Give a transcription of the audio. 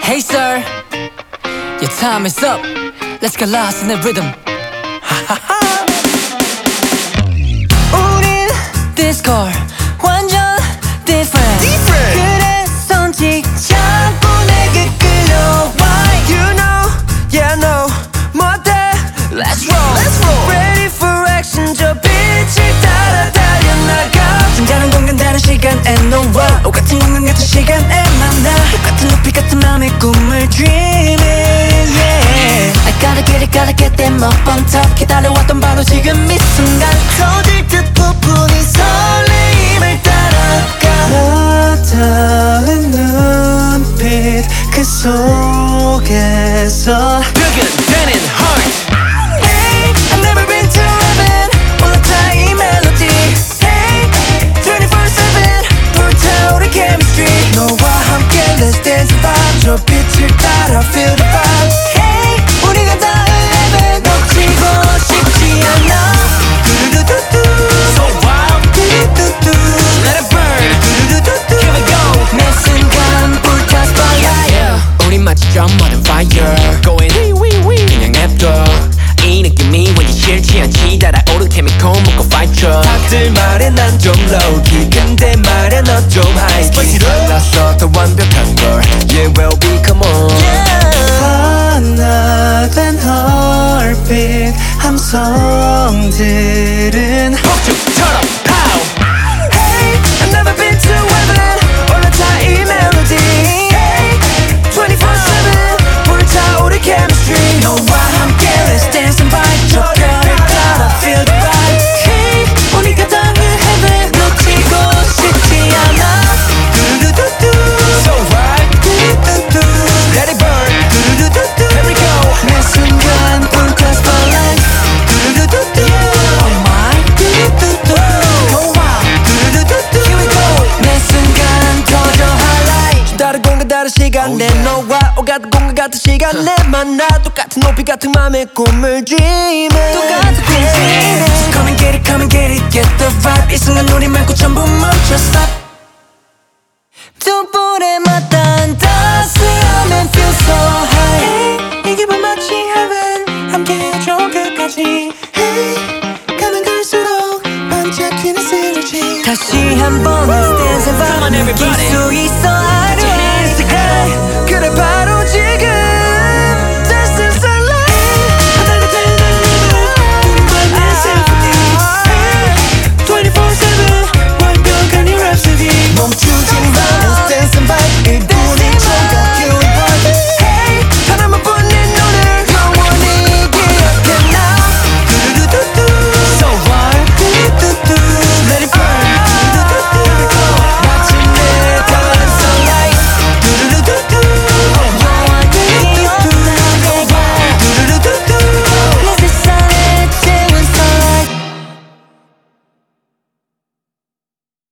Hey sir, your time is up. Let's get lost in the rhythm. 우린 discord 완전 different. 그래서인지 자꾸 내게 끌려와. You know, yeah, no, 뭐대? Let's roll. Ready for action, 저 빛을 따라 달려나가. 진짜는 공간 다른 시간에 너와 똑같은 공간 같은 시간에 만나. 똑같은 높이 같은 맘의 꿈을 dreaming, yeah. I gotta get them up on top. 기다려왔던 바로 지금 이 순간. 터질 듯 부푼이 설레임을 따라가. 닿은 눈빛 그 속에서 두근대는 heart. Hey, I've never been to heaven. 올라타 이 멜로디. Hey, 24/7 불타오른 chemistry. 너와 함께 let's dance the vibe. 저 빛을 따라 feel the vibe. Hey, 우리가 닿은 heaven. 놓치고 싶지 않아. 두두두두. So wild, 두두두두. let it burn. 두두두두. Here we go. 매 순간 불타 spotlight. 우리 마치 drum on fire. Going wee 그냥 냅둬. 이 느낌이 왠지 싫지 않지. 달아오른 케미컬 먹고 fight truck. 다들 말해 난 좀 low key. 근데 말해 너 좀 high key. 달라서 더 완벽한 걸. Yeah, well be come on. 하나 된 헐빛 함성들은 폭죽처럼 pow. Hey, I've never been to heaven. 올라타 이 멜로디. Hey, 24/7 불타오른 chemistry. 너와 함께 let's dance and vibe. 저 별을 따라 feel the vibe. Hey, 우리가 닿은 heaven. 놓치고 싶지 않아. 두두두두. So right, 두두두두. let it burn. 두두두두. Here we go. 매 순간 불타 spotlight. 두두두두. Oh my. 두두두두. Oh wow. 두두두두. Here we go. 매 순간 터져 highlight. 다른 공간 다른 시간에 너와 오가는 공간 같은 시간에 만나. 똑같은 높이 같은 맘의 꿈을 dreaming. 똑같은 꿈을 Come and get it, get the vibe. 이 순간 우리 말고 전부 멈춰 stop. 두 볼에 맞